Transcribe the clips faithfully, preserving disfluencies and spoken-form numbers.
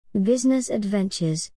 Business Adventures.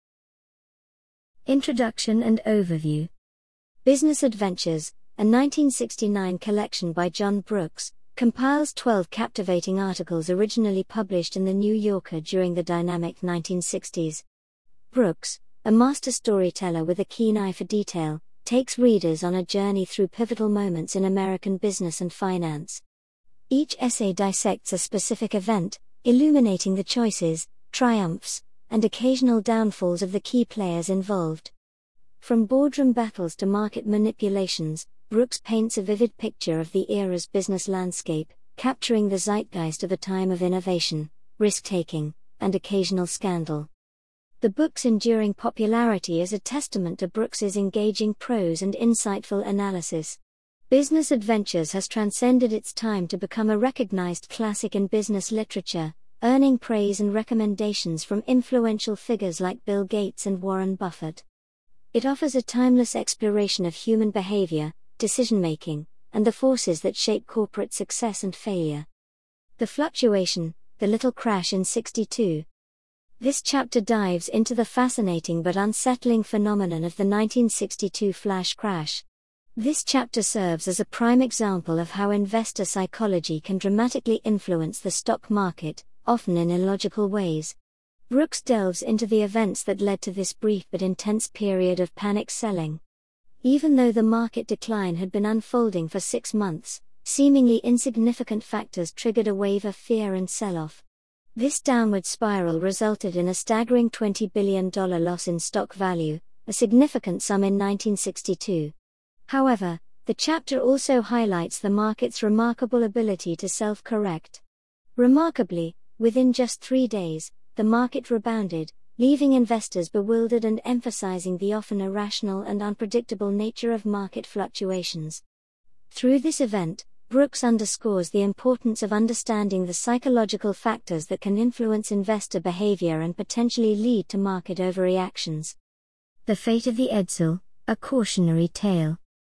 Introduction and Overview. Business Adventures, a nineteen sixty-nine collection by John Brooks, compiles twelve captivating articles originally published in The New Yorker during the dynamic nineteen sixties. Brooks, a master storyteller with a keen eye for detail, takes readers on a journey through pivotal moments in American business and finance. Each essay dissects a specific event, illuminating the choices, triumphs, and occasional downfalls of the key players involved. From boardroom battles to market manipulations, Brooks paints a vivid picture of the era's business landscape, capturing the zeitgeist of a time of innovation, risk-taking, and occasional scandal. The book's enduring popularity is a testament to Brooks's engaging prose and insightful analysis. Business Adventures has transcended its time to become a recognized classic in business literature, earning praise and recommendations from influential figures like Bill Gates and Warren Buffett. It offers a timeless exploration of human behavior, decision-making, and the forces that shape corporate success and failure. The Fluctuation, the Little Crash in sixty-two. This chapter dives into the fascinating but unsettling phenomenon of the nineteen sixty-two flash crash. This chapter serves as a prime example of how investor psychology can dramatically influence the stock market, often in illogical ways. Brooks delves into the events that led to this brief but intense period of panic selling. Even though the market decline had been unfolding for six months, seemingly insignificant factors triggered a wave of fear and sell-off. This downward spiral resulted in a staggering twenty billion dollars loss in stock value, a significant sum in nineteen sixty-two. However, the chapter also highlights the market's remarkable ability to self-correct. Remarkably, within just three days, the market rebounded, leaving investors bewildered and emphasizing the often irrational and unpredictable nature of market fluctuations. Through this event, Brooks underscores the importance of understanding the psychological factors that can influence investor behavior and potentially lead to market overreactions. The Fate of the Edsel, a Cautionary Tale.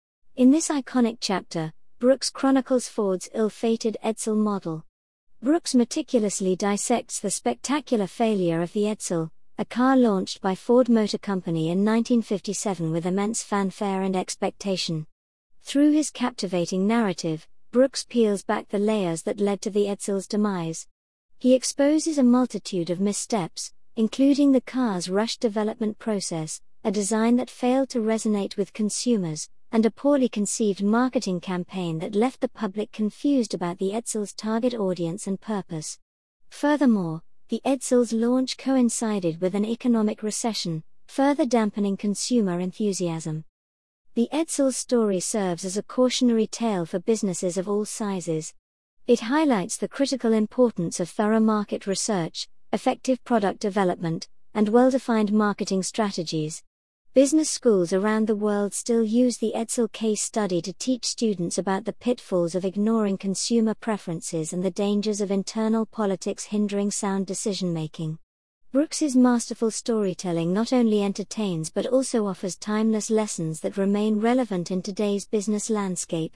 In this iconic chapter, Brooks chronicles Ford's ill-fated Edsel model. Brooks meticulously dissects the spectacular failure of the Edsel, a car launched by Ford Motor Company in nineteen fifty-seven with immense fanfare and expectation. Through his captivating narrative, Brooks peels back the layers that led to the Edsel's demise. He exposes a multitude of missteps, including the car's rushed development process, a design that failed to resonate with consumers, and a poorly conceived marketing campaign that left the public confused about the Edsel's target audience and purpose. Furthermore, the Edsel's launch coincided with an economic recession, further dampening consumer enthusiasm. The Edsel's story serves as a cautionary tale for businesses of all sizes. It highlights the critical importance of thorough market research, effective product development, and well-defined marketing strategies. Business schools around the world still use the Edsel case study to teach students about the pitfalls of ignoring consumer preferences and the dangers of internal politics hindering sound decision-making. Brooks's masterful storytelling not only entertains but also offers timeless lessons that remain relevant in today's business landscape.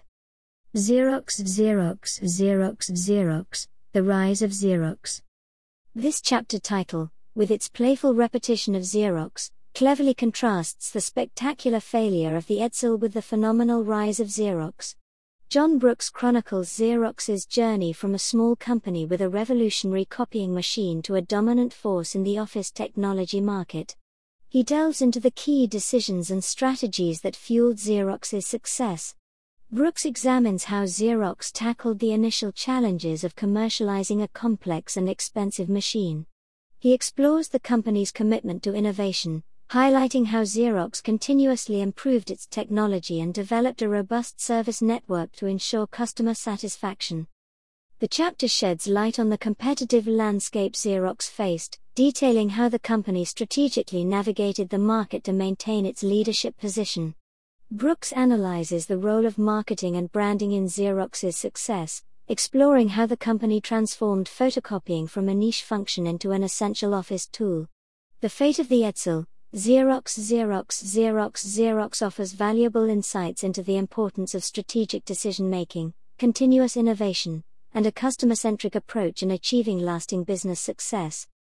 Xerox, Xerox, Xerox, Xerox, The Rise of Xerox. This chapter title, with its playful repetition of Xerox, cleverly contrasts the spectacular failure of the Edsel with the phenomenal rise of Xerox. John Brooks chronicles Xerox's journey from a small company with a revolutionary copying machine to a dominant force in the office technology market. He delves into the key decisions and strategies that fueled Xerox's success. Brooks examines how Xerox tackled the initial challenges of commercializing a complex and expensive machine. He explores the company's commitment to innovation, highlighting how Xerox continuously improved its technology and developed a robust service network to ensure customer satisfaction. The chapter sheds light on the competitive landscape Xerox faced, detailing how the company strategically navigated the market to maintain its leadership position. Brooks analyzes the role of marketing and branding in Xerox's success, exploring how the company transformed photocopying from a niche function into an essential office tool. The Fate of the Edsel, Xerox, Xerox, Xerox, Xerox offers valuable insights into the importance of strategic decision-making, continuous innovation, and a customer-centric approach in achieving lasting business success.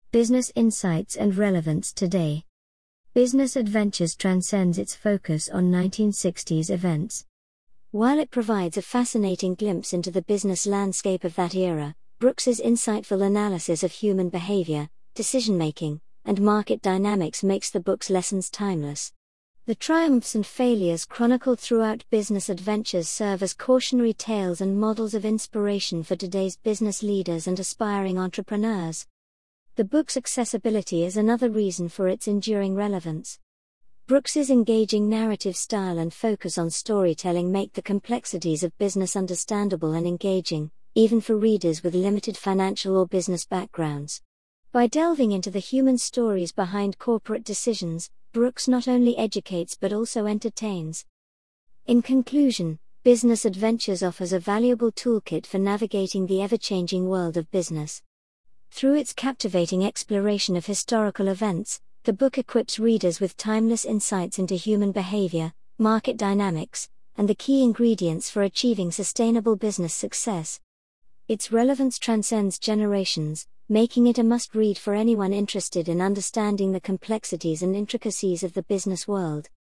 Business insights and relevance today. Business Adventures transcends its focus on nineteen sixties events. While it provides a fascinating glimpse into the business landscape of that era, Brooks's insightful analysis of human behavior, decision-making, and market dynamics makes the book's lessons timeless. The triumphs and failures chronicled throughout Business Adventures serve as cautionary tales and models of inspiration for today's business leaders and aspiring entrepreneurs. The book's accessibility is another reason for its enduring relevance. Brooks's engaging narrative style and focus on storytelling make the complexities of business understandable and engaging, even for readers with limited financial or business backgrounds. By delving into the human stories behind corporate decisions, Brooks not only educates but also entertains. In conclusion, Business Adventures offers a valuable toolkit for navigating the ever-changing world of business. Through its captivating exploration of historical events, the book equips readers with timeless insights into human behavior, market dynamics, and the key ingredients for achieving sustainable business success. Its relevance transcends generations, making it a must-read for anyone interested in understanding the complexities and intricacies of the business world.